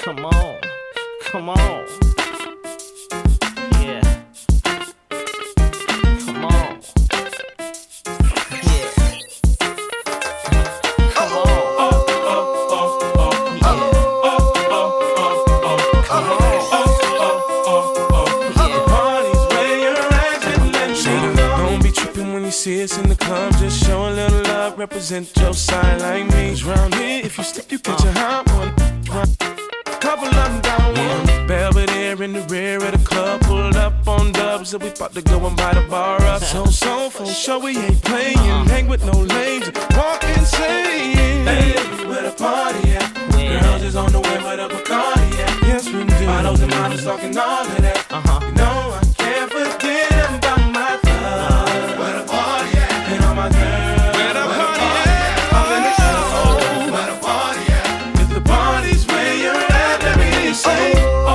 Come on, come on. Yeah. Come on. Yeah. Come on. When you see us in the club, just show a little love, represent your side like me. 'Cause round here, if you slip, you catch a hot one. Couple of them down one. Belvedere in the rear of the club, pulled up on dubs, and we about to go and buy the bar up. So for sure we ain't playing, hang with no lames, walk insane. Hey, where the party at? Girls is on the way where the Bacardi at. Yes, we do. Bottles and models talking all of that. You know I can't forget about my love. Where the party at? And all my girls. Where the party at? Up in the show. Where the party at? If the party's where you're at, let me hear you say.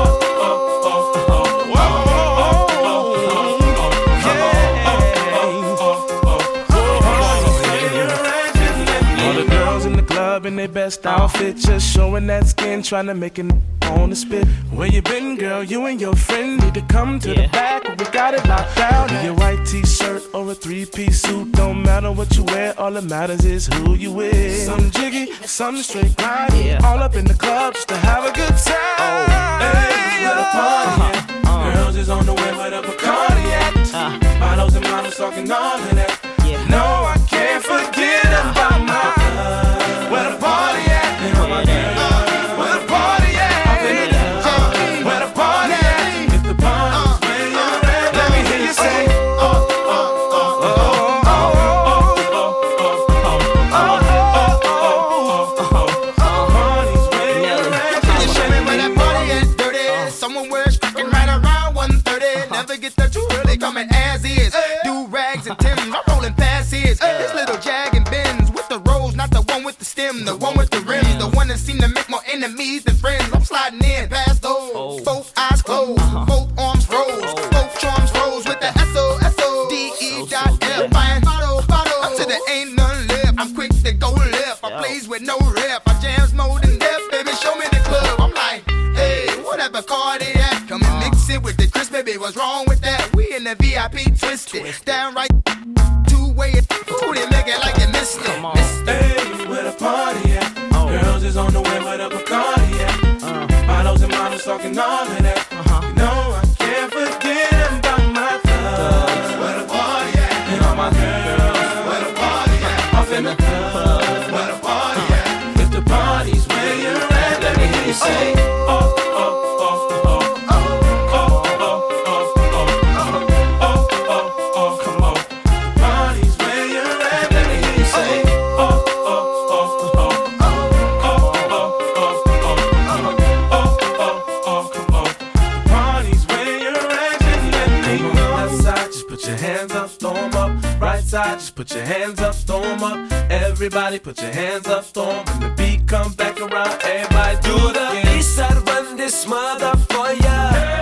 In their best outfit, just showing that skin, trying to make it on the spit. Where you been, girl? You and your friend need to come to the back. We got it locked down. In your white t-shirt or a three-piece suit, don't matter what you wear. All that matters is who you with. Some jiggy, some straight grind. All up in the club just to have a good time. Hey, where the party at? Girls is on the way where the Bacardi at. Bottles and models talking all of that. No, I can't forget about my love. Where the party at? Where the party at? Where the party at? If the party's where you're at, let me hear you say. Party's where you're at. Can you show me where that party at? Dirty. Someone wears fucking right around 1:30. Never get that you really coming as is. Do rags and Timbs, I'm rolling past his. This little Jag and Benz with the rolls, not the one with the stem, the one with the rims, the one that seem to make more enemies than friends. I'm sliding in past those, both eyes closed, both arms rose, both charms rose with the SOSODE.F. Fine bottle. Up to there ain't none left. I'm quick to go left. I plays with no rep. I jams more than death, baby. Show me the club. I'm like, hey, whatever card it at. Come and mix it with the crisp, baby. What's wrong with that? We in the VIP twisted, downright two-way. Ooh, they make it like they missed it. Hey, where the party at? Girls is on the way where the Bacardi at. Bottles and models talking all of that. You know I can't forget about my love. Where the party at? And all my girls. Where the party at? Off in the club. Where the party at? If the party's where you're at, let me hear you say. Just put your hands up, throw 'em up. Everybody put your hands up, throw 'em. When the beat come back around, everybody do the East side run this mother for ya.